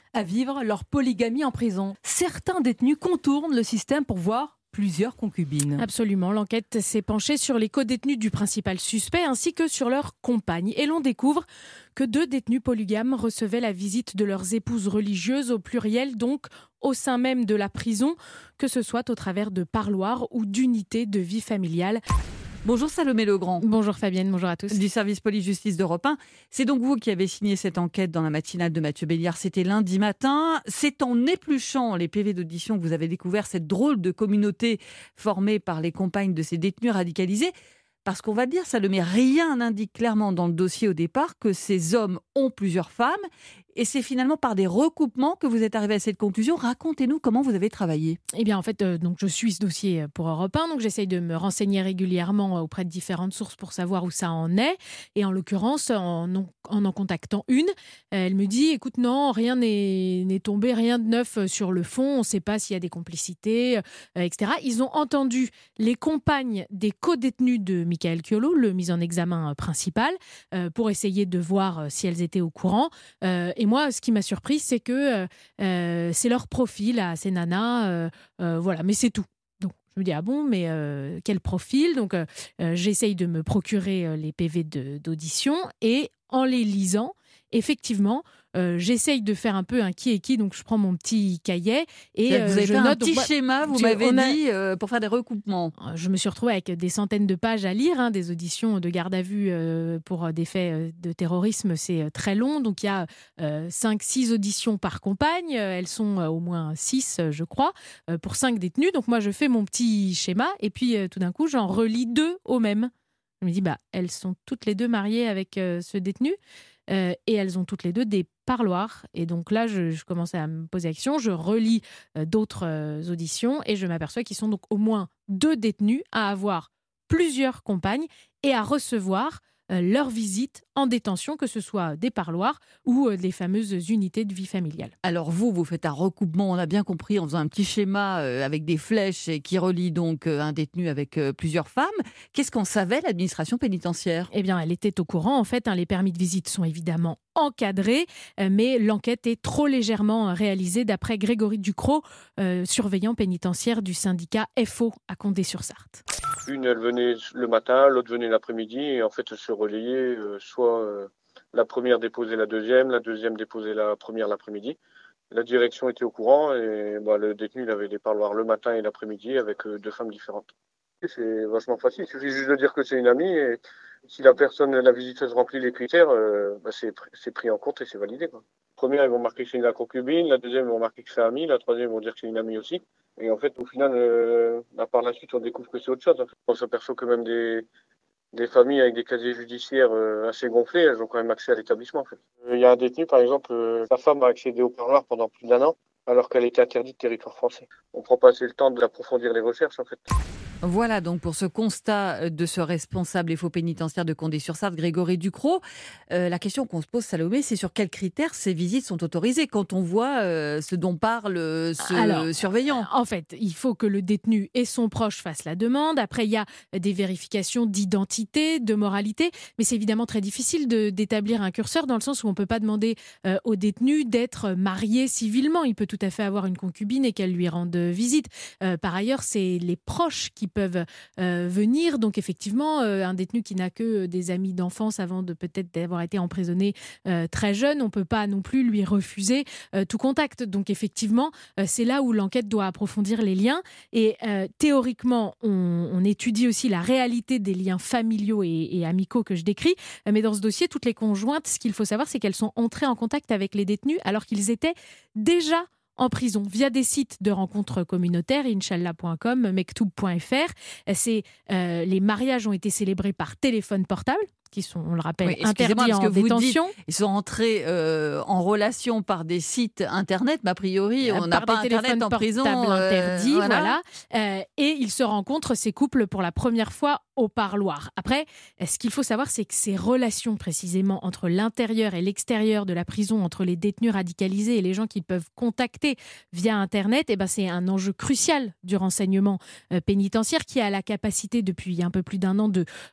à vivre leur polygamie en prison. Certains détenus contournent le système pour voir plusieurs concubines. Absolument, l'enquête s'est penchée sur les codétenus du principal suspect ainsi que sur leurs compagnes. Et l'on découvre que deux détenus polygames recevaient la visite de leurs épouses religieuses, au pluriel donc, au sein même de la prison, que ce soit au travers de parloirs ou d'unités de vie familiale. Bonjour Salomé Legrand. Bonjour Fabienne, bonjour à tous. Du service police-justice d'Europe un. C'est donc vous qui avez signé cette enquête dans la matinale de Mathieu Béliard. C'était lundi matin. C'est en épluchant les P V d'audition que vous avez découvert cette drôle de communauté formée par les compagnes de ces détenus radicalisés. Parce qu'on va dire, Salomé, rien n'indique clairement dans le dossier au départ que ces hommes ont plusieurs femmes. Et c'est finalement par des recoupements que vous êtes arrivé à cette conclusion. Racontez-nous comment vous avez travaillé. Eh bien, en fait, euh, donc, je suis ce dossier pour Europe un. Donc, j'essaye de me renseigner régulièrement auprès de différentes sources pour savoir où ça en est. Et en l'occurrence, en en, en, en contactant une, elle me dit, écoute, non, rien n'est, n'est tombé, rien de neuf sur le fond. On ne sait pas s'il y a des complicités, euh, et cetera. Ils ont entendu les compagnes des co-détenus de Michael Chiolo, le mis en examen principal, euh, pour essayer de voir si elles étaient au courant. Euh, et moi, ce qui m'a surpris, c'est que euh, c'est leur profil à ces nanas, euh, euh, voilà, mais c'est tout. Donc, je me dis, ah bon, mais euh, quel profil ? Donc, euh, euh, j'essaye de me procurer euh, les P V de, d'audition et en les lisant, effectivement, euh, j'essaye de faire un peu un qui est qui, donc je prends mon petit cahier et euh, vous avez je fait note, un petit donc, schéma, vous m'avez a... dit, euh, pour faire des recoupements. Je me suis retrouvée avec des centaines de pages à lire, hein, des auditions de garde à vue euh, pour des faits de terrorisme, c'est très long, donc il y a euh, cinq six auditions par compagne, elles sont euh, au moins six, je crois, euh, pour cinq détenus, donc moi je fais mon petit schéma et puis euh, tout d'un coup j'en relis deux au même. Je me dis, bah, elles sont toutes les deux mariées avec euh, ce détenu. Euh, et elles ont toutes les deux des parloirs. Et donc là, je, je commence à me poser la question. Je relis euh, d'autres euh, auditions et je m'aperçois qu'ils sont donc au moins deux détenus à avoir plusieurs compagnes et à recevoir euh, leur visite en détention, que ce soit des parloirs ou euh, des fameuses unités de vie familiale. Alors vous, vous faites un recoupement, on a bien compris, en faisant un petit schéma euh, avec des flèches et qui relie donc euh, un détenu avec euh, plusieurs femmes. Qu'est-ce qu'en savait l'administration pénitentiaire ? Eh bien, elle était au courant. En fait, hein, les permis de visite sont évidemment encadrés, euh, mais l'enquête est trop légèrement réalisée d'après Grégory Ducrot, euh, surveillant pénitentiaire du syndicat F O à Condé-sur-Sarthe. Une, elle venait le matin, l'autre venait l'après-midi, et en fait, elle se relayait, euh, soit euh, la première déposait la deuxième, la deuxième déposait la première l'après-midi. La direction était au courant, et bah, le détenu il avait des parloirs le matin et l'après-midi avec euh, deux femmes différentes. C'est vachement facile, il suffit juste de dire que c'est une amie, et si la personne, la visiteuse remplit les critères, euh, bah, c'est, c'est pris en compte et c'est validé, quoi. La première, ils vont marquer que c'est une concubine, la deuxième, ils vont marquer que c'est amie, la troisième, ils vont dire que c'est une amie aussi. Et en fait, au final, euh, à part la suite, on découvre que c'est autre chose. On s'aperçoit que même des, des familles avec des casiers judiciaires euh, assez gonflés, elles ont quand même accès à l'établissement. En fait. Il y a un détenu, par exemple, euh, sa femme a accédé au parloir pendant plus d'un an, alors qu'elle était interdite de territoire français. On prend pas assez le temps d'approfondir les recherches, en fait. Voilà donc pour ce constat de ce responsable F O pénitentiaire de Condé-sur-Sarthe, Grégory Ducrot. Euh, la question qu'on se pose, Salomé, c'est sur quels critères ces visites sont autorisées quand on voit euh, ce dont parle ce Alors, surveillant. En fait, il faut que le détenu et son proche fassent la demande. Après, il y a des vérifications d'identité, de moralité, mais c'est évidemment très difficile de, d'établir un curseur dans le sens où on ne peut pas demander euh, au détenu d'être marié civilement. Il peut tout à fait avoir une concubine et qu'elle lui rende visite. Euh, par ailleurs, c'est les proches qui peuvent euh, venir. Donc effectivement, euh, un détenu qui n'a que des amis d'enfance avant de peut-être d'avoir été emprisonné euh, très jeune, on ne peut pas non plus lui refuser euh, tout contact. Donc effectivement, euh, c'est là où l'enquête doit approfondir les liens. Et euh, théoriquement, on, on étudie aussi la réalité des liens familiaux et, et amicaux que je décris. Mais dans ce dossier, toutes les conjointes, ce qu'il faut savoir, c'est qu'elles sont entrées en contact avec les détenus alors qu'ils étaient déjà en prison via des sites de rencontres communautaires, Inch'Allah point com, Mektoub point f r. C'est, euh, les mariages ont été célébrés par téléphone portable, qui sont, on le rappelle, oui, interdits en détention. Dites, ils sont entrés euh, en relation par des sites internet, mais a priori, on n'a pas internet en prison. Interdits, euh, voilà. voilà. Euh, et ils se rencontrent, ces couples, pour la première fois au parloir. Après, ce qu'il faut savoir, c'est que ces relations, précisément, entre l'intérieur et l'extérieur de la prison, entre les détenus radicalisés et les gens qu'ils peuvent contacter via Internet, eh ben, c'est un enjeu crucial du renseignement euh, pénitentiaire qui a la capacité, depuis un peu plus d'un an, de euh,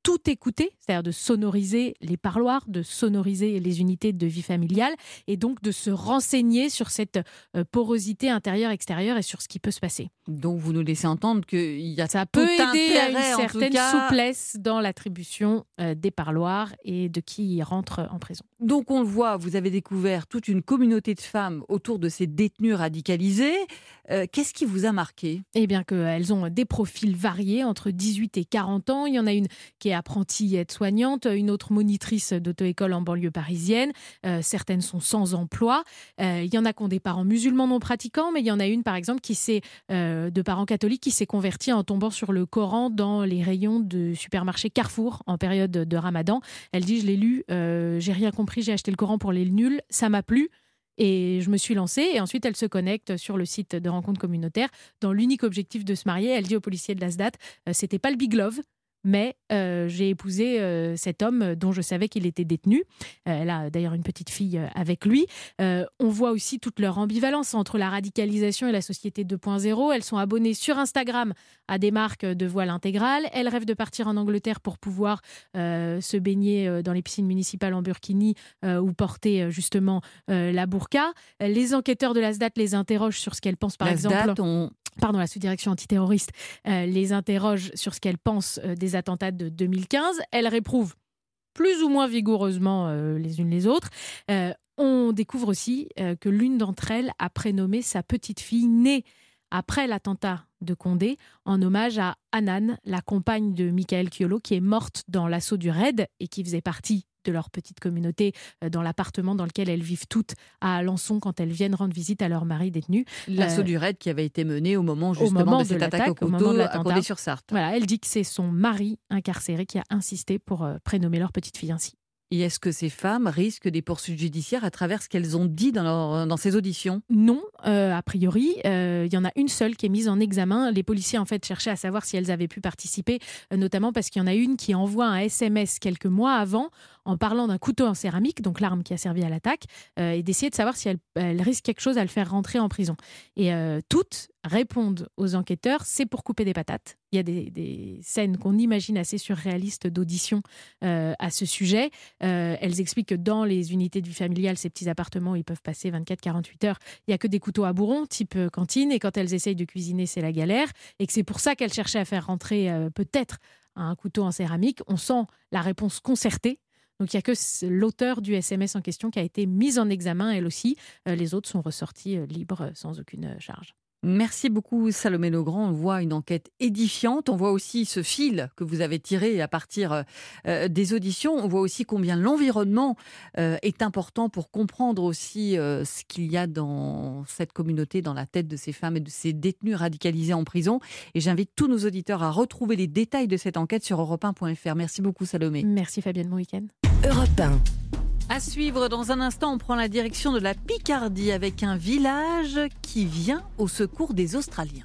tout écouter, c'est-à-dire de sonoriser les parloirs, de sonoriser les unités de vie familiale et donc de se renseigner sur cette euh, porosité intérieure-extérieure et sur ce qui peut se passer. Donc vous nous laissez entendre qu'il y a Ça tout peut aider à intérêt, une en certaine tout cas. souplesse dans l'attribution euh, des parloirs et de qui y rentre en prison. Donc on le voit, vous avez découvert toute une communauté de femmes autour de ces détenus radicalisés. Euh, qu'est-ce qui vous a marqué ? Eh bien qu'elles ont des profils variés, entre dix-huit et quarante ans. Il y en a une qui est apprentie aide-soignante, une autre monitrice d'auto-école en banlieue parisienne. Euh, certaines sont sans emploi. Euh, il y en a qui ont des parents musulmans non pratiquants, mais il y en a une, par exemple, qui s'est, euh, de parents catholiques qui s'est convertie en tombant sur le Coran dans les rayons de supermarché Carrefour en période de Ramadan. Elle dit, je l'ai lu, euh, j'ai rien compris, j'ai acheté le Coran pour les nuls, ça m'a plu. Et je me suis lancée et ensuite elle se connecte sur le site de rencontres communautaires dans l'unique objectif de se marier. Elle dit au policier de la S D A T, euh, c'était pas le Big Love, mais euh, j'ai épousé euh, cet homme dont je savais qu'il était détenu. Euh, elle a d'ailleurs une petite fille euh, avec lui. Euh, on voit aussi toute leur ambivalence entre la radicalisation et la société deux point zéro. Elles sont abonnées sur Instagram à des marques de voile intégrales. Elles rêvent de partir en Angleterre pour pouvoir euh, se baigner euh, dans les piscines municipales en burkini euh, ou porter euh, justement euh, la burqa. Les enquêteurs de la S D A T les interrogent sur ce qu'elles pensent, par La exemple... S D A T, on... Pardon, la sous-direction antiterroriste euh, les interroge sur ce qu'elles pensent euh, des attentats de deux mille quinze. Elles réprouvent plus ou moins vigoureusement euh, les unes les autres. Euh, on découvre aussi euh, que l'une d'entre elles a prénommé sa petite fille née après l'attentat de Condé en hommage à Hanan, la compagne de Michael Chiolo, qui est morte dans l'assaut du raid et qui faisait partie de leur petite communauté dans l'appartement dans lequel elles vivent toutes à Alençon quand elles viennent rendre visite à leur mari détenu. L'assaut euh, du raid qui avait été mené au moment justement au moment de cette de attaque au couteau à Condé-sur-Sarthe. Voilà, elle dit que c'est son mari incarcéré qui a insisté pour euh, prénommer leur petite fille ainsi. Et est-ce que ces femmes risquent des poursuites judiciaires à travers ce qu'elles ont dit dans, leur, dans ces auditions ? Non, euh, a priori. Il euh, y en a une seule qui est mise en examen. Les policiers en fait cherchaient à savoir si elles avaient pu participer, euh, notamment parce qu'il y en a une qui envoie un S M S quelques mois avant en parlant d'un couteau en céramique, donc l'arme qui a servi à l'attaque, euh, et d'essayer de savoir si elle, elle risque quelque chose à le faire rentrer en prison. Et euh, toutes répondent aux enquêteurs, c'est pour couper des patates. Il y a des, des scènes qu'on imagine assez surréalistes d'audition euh, à ce sujet. Euh, elles expliquent que dans les unités de vie familiale, ces petits appartements, ils peuvent passer vingt-quatre à quarante-huit heures. Il n'y a que des couteaux à bourron, type euh, cantine, et quand elles essayent de cuisiner, c'est la galère. Et que c'est pour ça qu'elles cherchaient à faire rentrer euh, peut-être un couteau en céramique. On sent la réponse concertée. Donc il n'y a que l'auteur du S M S en question qui a été mise en examen, elle aussi. Euh, les autres sont ressortis euh, libres sans aucune charge. Merci beaucoup Salomé Legrand. On voit une enquête édifiante. On voit aussi ce fil que vous avez tiré à partir euh, des auditions. On voit aussi combien l'environnement euh, est important pour comprendre aussi euh, ce qu'il y a dans cette communauté, dans la tête de ces femmes et de ces détenus radicalisés en prison. Et j'invite tous nos auditeurs à retrouver les détails de cette enquête sur europe un point f r. Merci beaucoup Salomé. Merci Fabienne, bon week-end. Europe un. À suivre, dans un instant, on prend la direction de la Picardie avec un village qui vient au secours des Australiens.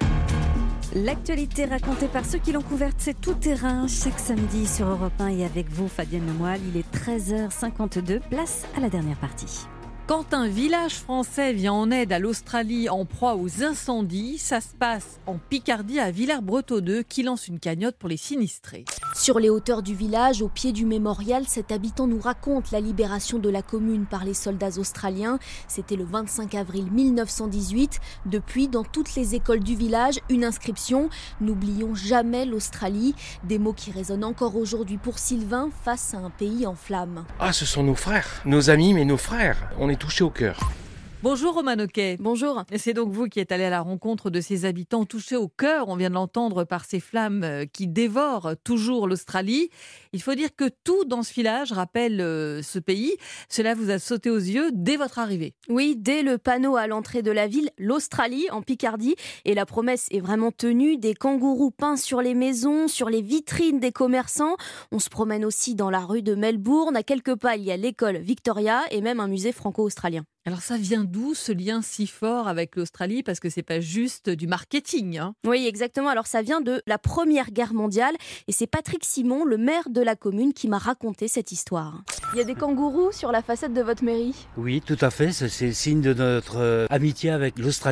L'actualité racontée par ceux qui l'ont couverte, c'est Tout Terrain chaque samedi sur Europe un et avec vous Fabienne Lemoyle. Il est treize heures cinquante-deux, place à la dernière partie. Quand un village français vient en aide à l'Australie en proie aux incendies, ça se passe en Picardie à Villers-Bretonneux deux qui lance une cagnotte pour les sinistrés. Sur les hauteurs du village, au pied du mémorial, cet habitant nous raconte la libération de la commune par les soldats australiens. C'était le vingt-cinq avril mille neuf cent dix-huit. Depuis, dans toutes les écoles du village, une inscription « N'oublions jamais l'Australie ». Des mots qui résonnent encore aujourd'hui pour Sylvain face à un pays en flammes. Ah, ce sont nos frères, nos amis, mais nos frères. On est touché au cœur. Bonjour Roman Oquet. Bonjour. C'est donc vous qui êtes allé à la rencontre de ces habitants touchés au cœur. On vient de l'entendre par ces flammes qui dévorent toujours l'Australie. Il faut dire que tout dans ce village rappelle euh, ce pays. Cela vous a sauté aux yeux dès votre arrivée. Oui, dès le panneau à l'entrée de la ville, l'Australie en Picardie. Et la promesse est vraiment tenue. Des kangourous peints sur les maisons, sur les vitrines des commerçants. On se promène aussi dans la rue de Melbourne. À quelques pas, il y a l'école Victoria et même un musée franco-australien. Alors ça vient d'où ce lien si fort avec l'Australie ? Parce que c'est pas juste du marketing. Hein. Oui, exactement. Alors ça vient de la Première Guerre mondiale et c'est Patrick Simon, le maire de la commune, qui m'a raconté cette histoire. Il y a des kangourous sur la façade de votre mairie ? Oui, tout à fait. C'est le signe de notre euh, amitié avec l'Australie.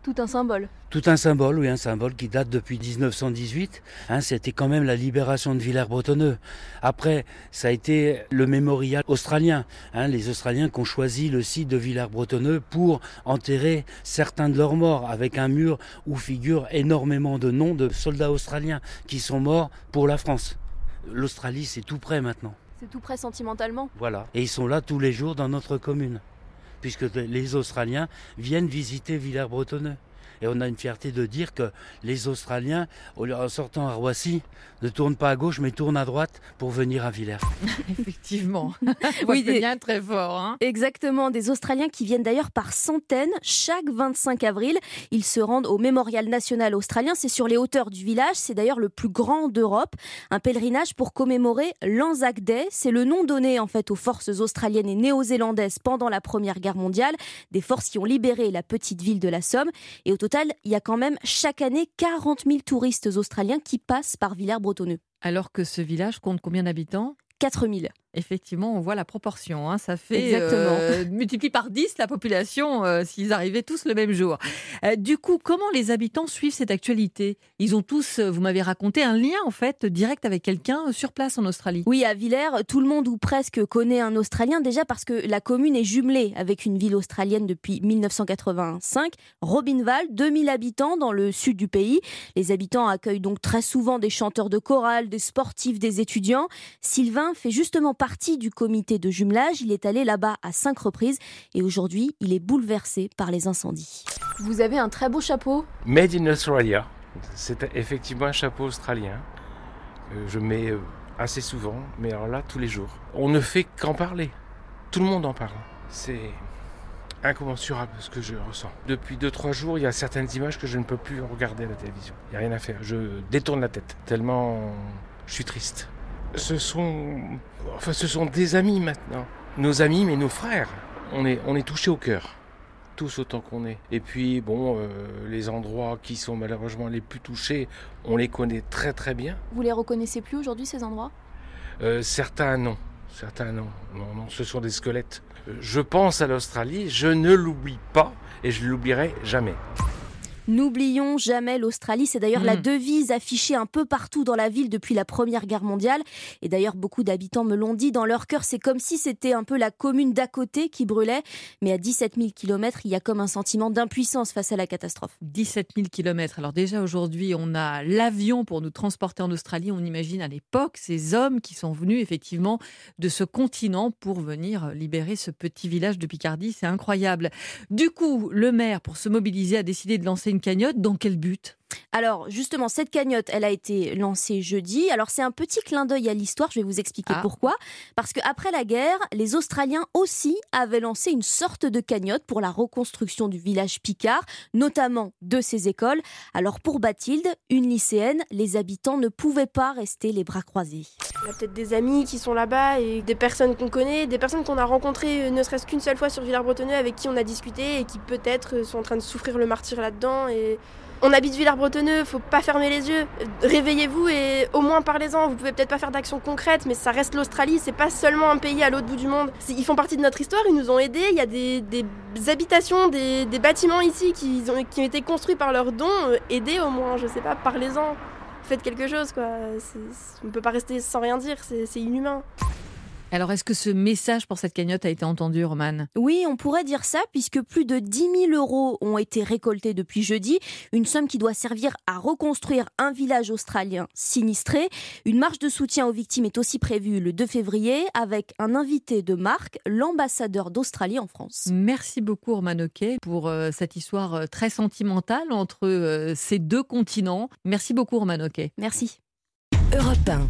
Tout un symbole. Tout un symbole, oui, un symbole qui date depuis dix-neuf cent dix-huit. Hein, c'était quand même la libération de Villers-Bretonneux. Après, ça a été le mémorial australien. Hein, les Australiens qui ont choisi le site de Villers-Bretonneux pour enterrer certains de leurs morts, avec un mur où figurent énormément de noms de soldats australiens qui sont morts pour la France. L'Australie, c'est tout près maintenant. C'est tout près sentimentalement. Voilà. Et ils sont là tous les jours dans notre commune, puisque les Australiens viennent visiter Villers-Bretonneux. Et on a une fierté de dire que les Australiens, en sortant à Roissy, ne tournent pas à gauche, mais tournent à droite pour venir à Villers. Effectivement. Oui, c'est bien très fort. Hein. Exactement. Des Australiens qui viennent d'ailleurs par centaines chaque vingt-cinq avril. Ils se rendent au Mémorial national australien. C'est sur les hauteurs du village. C'est d'ailleurs le plus grand d'Europe. Un pèlerinage pour commémorer l'Anzac Day. C'est le nom donné en fait aux forces australiennes et néo-zélandaises pendant la Première Guerre mondiale. Des forces qui ont libéré la petite ville de la Somme. Et au total, il y a quand même chaque année quarante mille touristes australiens qui passent par Villers-Bretonneux. Alors que ce village compte combien d'habitants ? quatre mille. Effectivement, on voit la proportion. Hein. Ça fait Exactement. Euh, multiplie par dix la population euh, s'ils arrivaient tous le même jour. Euh, du coup, comment les habitants suivent cette actualité ? Ils ont tous, vous m'avez raconté, un lien en fait direct avec quelqu'un sur place en Australie. Oui, à Villers, tout le monde ou presque connaît un Australien, déjà parce que la commune est jumelée avec une ville australienne depuis mille neuf cent quatre-vingt-cinq, Robinval, deux mille habitants dans le sud du pays. Les habitants accueillent donc très souvent des chanteurs de chorale, des sportifs, des étudiants. Sylvain fait justement partie du comité de jumelage. Il est allé là-bas à cinq reprises et aujourd'hui, il est bouleversé par les incendies. Vous avez un très beau chapeau. Made in Australia. C'est effectivement un chapeau australien. Euh, je mets assez souvent, mais alors là, tous les jours. On ne fait qu'en parler. Tout le monde en parle. C'est incommensurable ce que je ressens. Depuis deux trois jours, il y a certaines images que je ne peux plus regarder à la télévision. Il n'y a rien à faire. Je détourne la tête tellement je suis triste. Ce sont, enfin, ce sont des amis maintenant. Nos amis, mais nos frères. On est, on est touchés au cœur. Tous autant qu'on est. Et puis, bon, euh, les endroits qui sont malheureusement les plus touchés, on les connaît très très bien. Vous les reconnaissez plus aujourd'hui, ces endroits ? euh, Certains, non. Certains, non. Non, non, ce sont des squelettes. Euh, je pense à l'Australie, je ne l'oublie pas et je ne l'oublierai jamais. N'oublions jamais l'Australie, c'est d'ailleurs mmh. la devise affichée un peu partout dans la ville depuis la Première Guerre mondiale. Et d'ailleurs, beaucoup d'habitants me l'ont dit, dans leur cœur, c'est comme si c'était un peu la commune d'à côté qui brûlait. Mais à dix-sept mille kilomètres, il y a comme un sentiment d'impuissance face à la catastrophe. dix-sept mille kilomètres. Alors déjà, aujourd'hui, on a l'avion pour nous transporter en Australie. On imagine à l'époque ces hommes qui sont venus effectivement de ce continent pour venir libérer ce petit village de Picardie. C'est incroyable. Du coup, le maire, pour se mobiliser, a décidé de lancer une cagnotte. Dans quel but ? Alors justement, cette cagnotte, elle a été lancée jeudi. Alors c'est un petit clin d'œil à l'histoire, je vais vous expliquer ah. pourquoi. Parce qu'après la guerre, les Australiens aussi avaient lancé une sorte de cagnotte pour la reconstruction du village Picard, notamment de ses écoles. Alors pour Bathilde, une lycéenne, les habitants ne pouvaient pas rester les bras croisés. Il y a peut-être des amis qui sont là-bas et des personnes qu'on connaît, des personnes qu'on a rencontrées ne serait-ce qu'une seule fois sur Villers-Bretonneux, avec qui on a discuté et qui peut-être sont en train de souffrir le martyre là-dedans. Et on habite Villers-Bretonneux, faut pas fermer les yeux. Réveillez-vous et au moins parlez-en. Vous pouvez peut-être pas faire d'actions concrètes, mais ça reste l'Australie. C'est pas seulement un pays à l'autre bout du monde. Ils font partie de notre histoire, ils nous ont aidés. Il y a des, des habitations, des, des bâtiments ici qui ont, qui ont été construits par leurs dons. Aidez au moins, je sais pas, parlez-en. Faites quelque chose, quoi. C'est, on ne peut pas rester sans rien dire, c'est, c'est inhumain. Alors, est-ce que ce message pour cette cagnotte a été entendu, Romane ? Oui, on pourrait dire ça, puisque plus de dix mille euros ont été récoltés depuis jeudi. Une somme qui doit servir à reconstruire un village australien sinistré. Une marche de soutien aux victimes est aussi prévue le deux février, avec un invité de marque, l'ambassadeur d'Australie en France. Merci beaucoup, Romane Oquet, pour euh, cette histoire euh, très sentimentale entre euh, ces deux continents. Merci beaucoup, Romane Oquet. Merci. Europe un.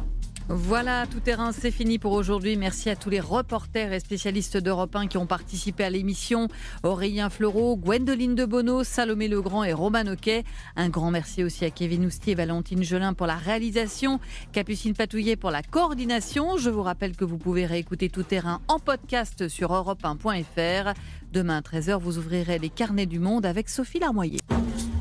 Voilà, Tout Terrain, c'est fini pour aujourd'hui. Merci à tous les reporters et spécialistes d'Europe un qui ont participé à l'émission. Aurélien Fleureau, Gwendoline Debono, Salomé Legrand et Romane Oquet. Un grand merci aussi à Kevin Oustier et Valentine Gelin pour la réalisation, Capucine Patouillet pour la coordination. Je vous rappelle que vous pouvez réécouter Tout Terrain en podcast sur europe un point f r. Demain à treize heures, vous ouvrirez les carnets du monde avec Sophie Larmoyer.